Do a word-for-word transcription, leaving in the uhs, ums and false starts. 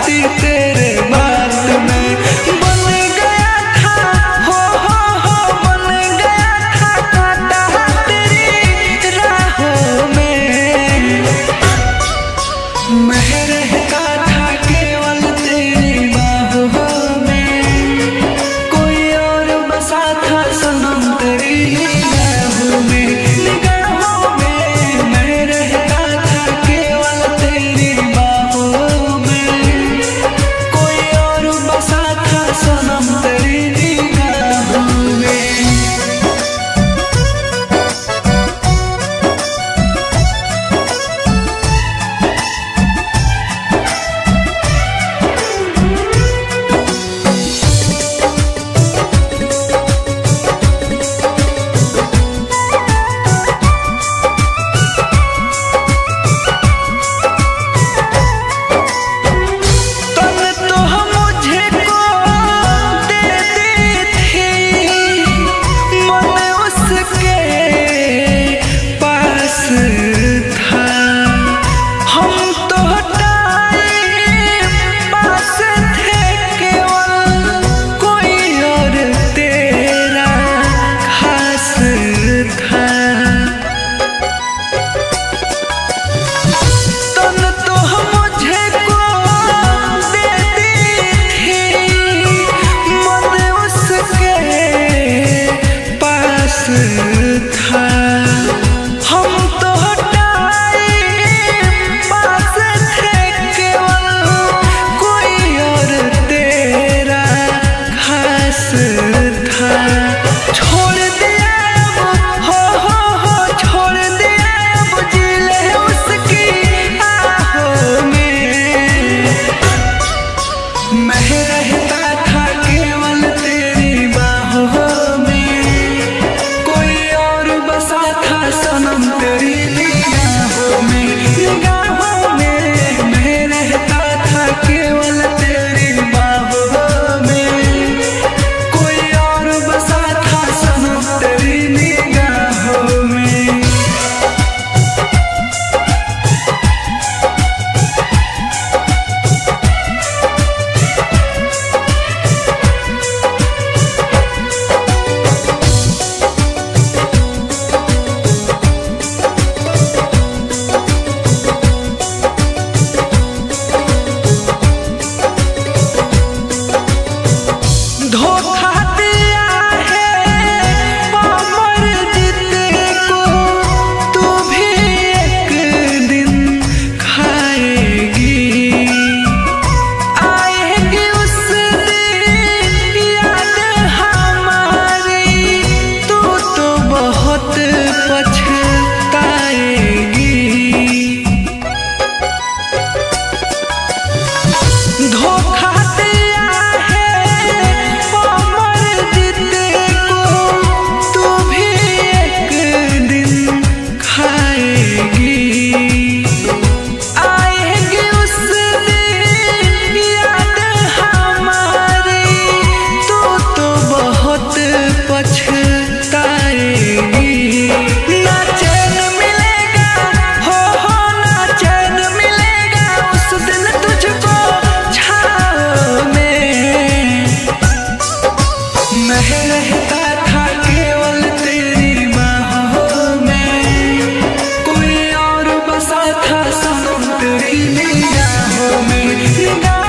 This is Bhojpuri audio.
थी तेरे बात में। बन गया था हो हो हो बन गया था कांटा तेरी राहों में। मैं रहता था केवल तेरी बाहों में, कोई और बसा था सनम तेरी निगाहों में। निगाहों में मैं रहता था केवल तेरी बाहों में, कोई और बसा था सनम तेरी निगाहों में। रहता था केवल तेरी बाहों में, कोई और बसा था सनम तेरी निगाहों में।